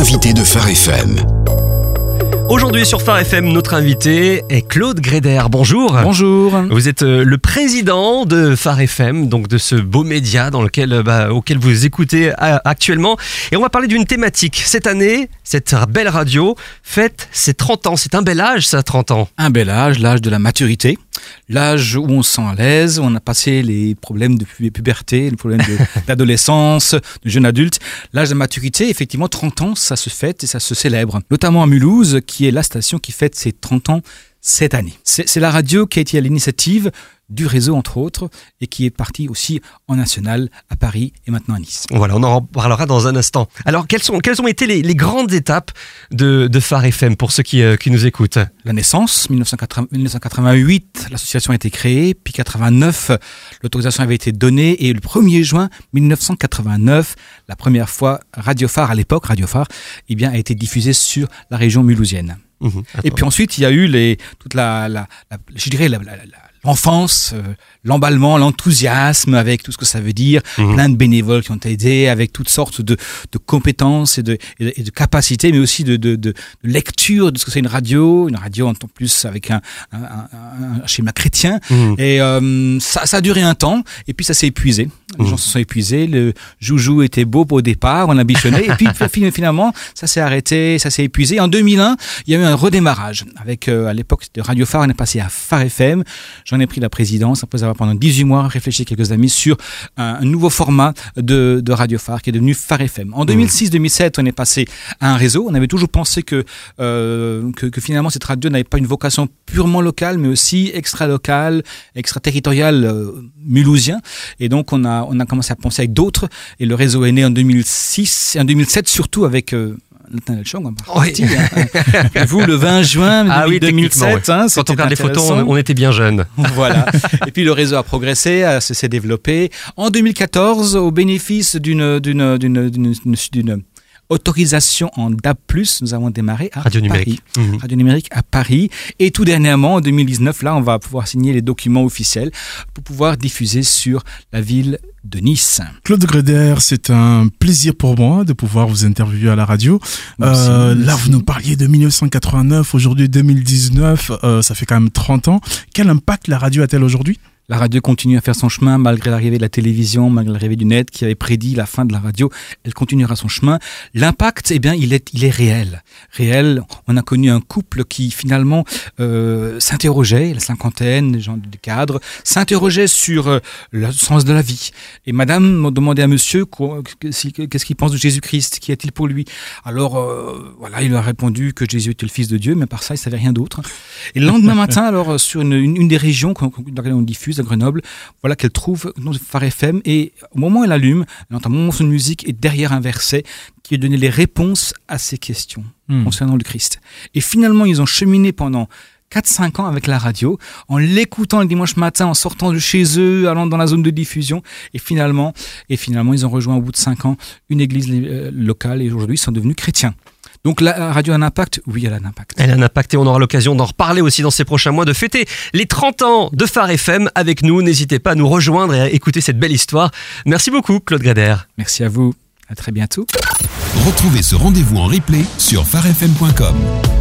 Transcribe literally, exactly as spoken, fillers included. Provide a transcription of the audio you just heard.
L'invité de Phare F M. Aujourd'hui sur Phare F M, notre invité est Claude Gréder. Bonjour. Bonjour. Vous êtes le président de Phare F M, donc de ce beau média dans lequel, bah, auquel vous écoutez actuellement. Et on va parler d'une thématique. Cette année, cette belle radio fête ses trente ans. C'est un bel âge, ça, trente ans. Un bel âge, l'âge de la maturité. L'âge où on se sent à l'aise, où on a passé les problèmes de puberté, les problèmes de, d'adolescence, de jeune adulte. L'âge de maturité, effectivement, trente ans, ça se fête et ça se célèbre. Notamment à Mulhouse, qui est la station qui fête ses trente ans cette année. C'est, c'est la radio qui a été à l'initiative du réseau, entre autres, et qui est partie aussi en national à Paris et maintenant à Nice. Voilà, on en parlera dans un instant. Alors, quelles, sont, quelles ont été les, les grandes étapes de, de Phare F M pour ceux qui, euh, qui nous écoutent ? La naissance, dix-neuf cent quatre-vingt-huit, l'association a été créée, puis quatre-vingt-neuf, l'autorisation avait été donnée, et le premier juin dix-neuf cent quatre-vingt-neuf, la première fois, Radio Phare, à l'époque, Radio Phare, eh bien, a été diffusée sur la région mulhousienne. Mmh, et puis ensuite, il y a eu les, toute la, la, la je dirais, la, la, la l'enfance, euh, l'emballement, l'enthousiasme avec tout ce que ça veut dire, mmh. plein de bénévoles qui ont aidé, avec toutes sortes de, de compétences et de, et de, et de capacités, mais aussi de, de, de, de lecture de ce que c'est une radio, une radio en plus avec un, un, un, un schéma chrétien. Mmh. Et euh, ça, ça a duré un temps, et puis ça s'est épuisé. Les mmh. gens se sont épuisés, le joujou était beau au départ, on a bichonné, et puis finalement, ça s'est arrêté, ça s'est épuisé. En deux mille un, il y a eu un redémarrage. Avec, euh, à l'époque de Radio Phare, on est passé à Phare F M. J'en ai pris la présidence après avoir pendant dix-huit mois réfléchi quelques amis sur un, un nouveau format de, de Radio Phare qui est devenu Phare F M. En deux mille six deux mille sept, on est passé à un réseau. On avait toujours pensé que, euh, que, que finalement cette radio n'avait pas une vocation purement locale, mais aussi extra-locale, extraterritoriale, euh, mulhousien. Et donc on a, on a commencé à penser avec d'autres. Et le réseau est né en deux mille six et en deux mille sept surtout avec... Euh, Oui. Hein. Vous, le vingt juin ah oui, deux mille sept, ouais. hein, quand on regarde les photos, on, on était bien jeunes. Voilà. Et puis le réseau a progressé, a, s'est développé. En deux mille quatorze, au bénéfice d'une, d'une, d'une, d'une, d'une, d'une autorisation en D A B plus, nous avons démarré à Radio numérique. Paris. Mmh. Radio numérique à Paris. Et tout dernièrement, en deux mille dix-neuf, là, on va pouvoir signer les documents officiels pour pouvoir diffuser sur la ville de Nice. Claude Gréder, c'est un plaisir pour moi de pouvoir vous interviewer à la radio. Merci, euh, merci. Là, vous nous parliez de dix-neuf cent quatre-vingt-neuf, aujourd'hui deux mille dix-neuf, euh, ça fait quand même trente ans. Quel impact la radio a-t-elle aujourd'hui ? La radio continue à faire son chemin malgré l'arrivée de la télévision, malgré l'arrivée du net qui avait prédit la fin de la radio. Elle continuera son chemin. L'impact, eh bien, il est, il est réel. Réel. On a connu un couple qui finalement euh, s'interrogeait, la cinquantaine, les gens des cadres, s'interrogeaient sur euh, le sens de la vie. Et Madame m'a demandé à Monsieur qu'est-ce qu'il pense de Jésus-Christ, qui est-il pour lui. Alors euh, voilà, il a répondu que Jésus était le Fils de Dieu, mais par ça, il savait rien d'autre. Et le lendemain matin, alors sur une, une, une des régions dans laquelle on diffuse, à Grenoble, voilà qu'elle trouve Phare F M, et au moment où elle allume, elle entend un moment de musique et derrière un verset qui lui donnait les réponses à ses questions mmh. concernant le Christ. Et finalement, ils ont cheminé pendant quatre cinq ans avec la radio, en l'écoutant le dimanche matin, en sortant de chez eux, allant dans la zone de diffusion, et finalement, et finalement ils ont rejoint au bout de cinq ans une église euh, locale, et aujourd'hui ils sont devenus chrétiens. Donc la radio a un impact ? Oui, elle a un impact. Elle a un impact et on aura l'occasion d'en reparler aussi dans ces prochains mois, de fêter les trente ans de Phare F M avec nous. N'hésitez pas à nous rejoindre et à écouter cette belle histoire. Merci beaucoup, Claude Gréder. Merci à vous. À très bientôt. Retrouvez ce rendez-vous en replay sur phare f m point com.